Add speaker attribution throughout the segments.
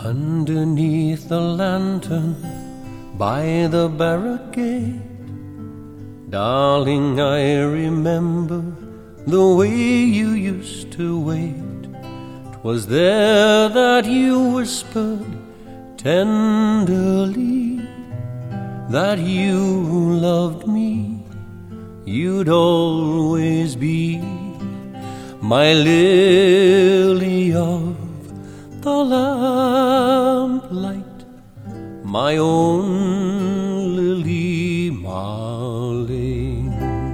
Speaker 1: Underneath the lantern by the barrack gate, darling, I remember the way you used to wait. 'Twas there that you whispered tenderly that you loved me, you'd always be my lily of the lamplight, my own Lily Marlene.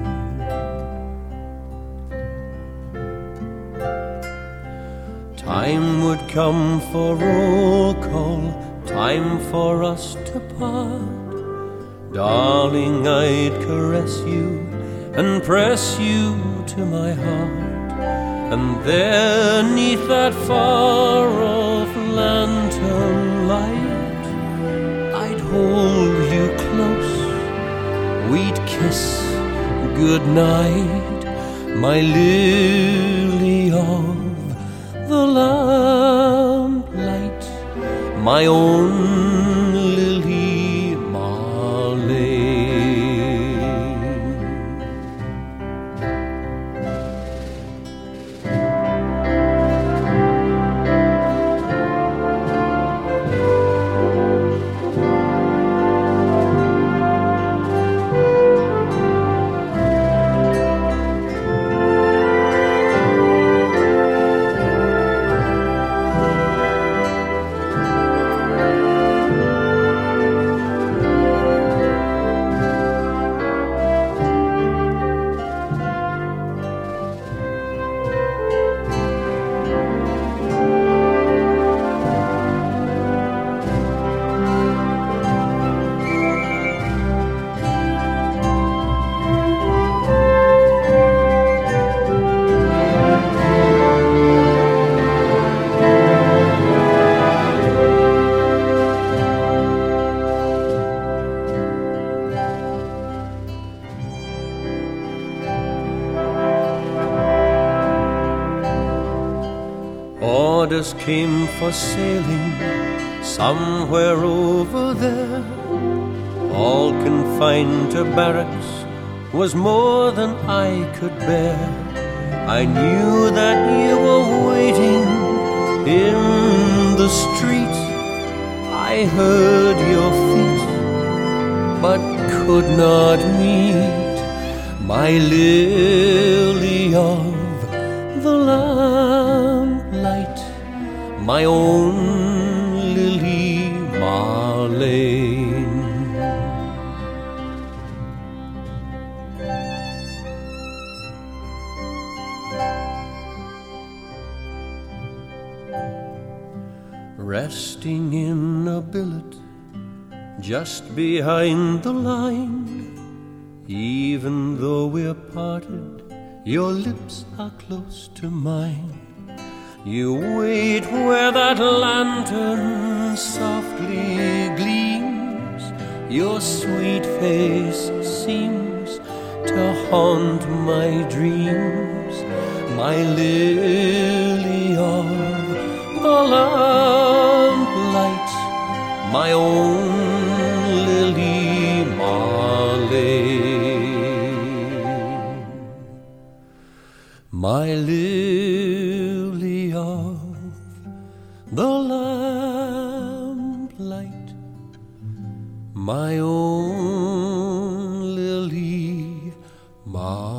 Speaker 1: Time would come for roll call, time for us to part. Darling, I'd caress you and press you to my heart. And there, 'neath that far-off lantern light, I'd hold you close, we'd kiss goodnight, my lily of the lamplight, my own Lily Marlene. Orders came for sailing somewhere over there. All confined to barracks was more than I could bear. I knew that you were waiting in the street. I heard your feet, but could not meet my lily of the lamplight, my own Lily Marlene. Resting in a billet just behind the line, even though we're parted, your lips are close to mine. You wait where that lantern softly gleams. Your sweet face seems to haunt my dreams, my lily of the lamplight, my own Lily Marlene, my lily of the lamplight, my own Lily Marlene.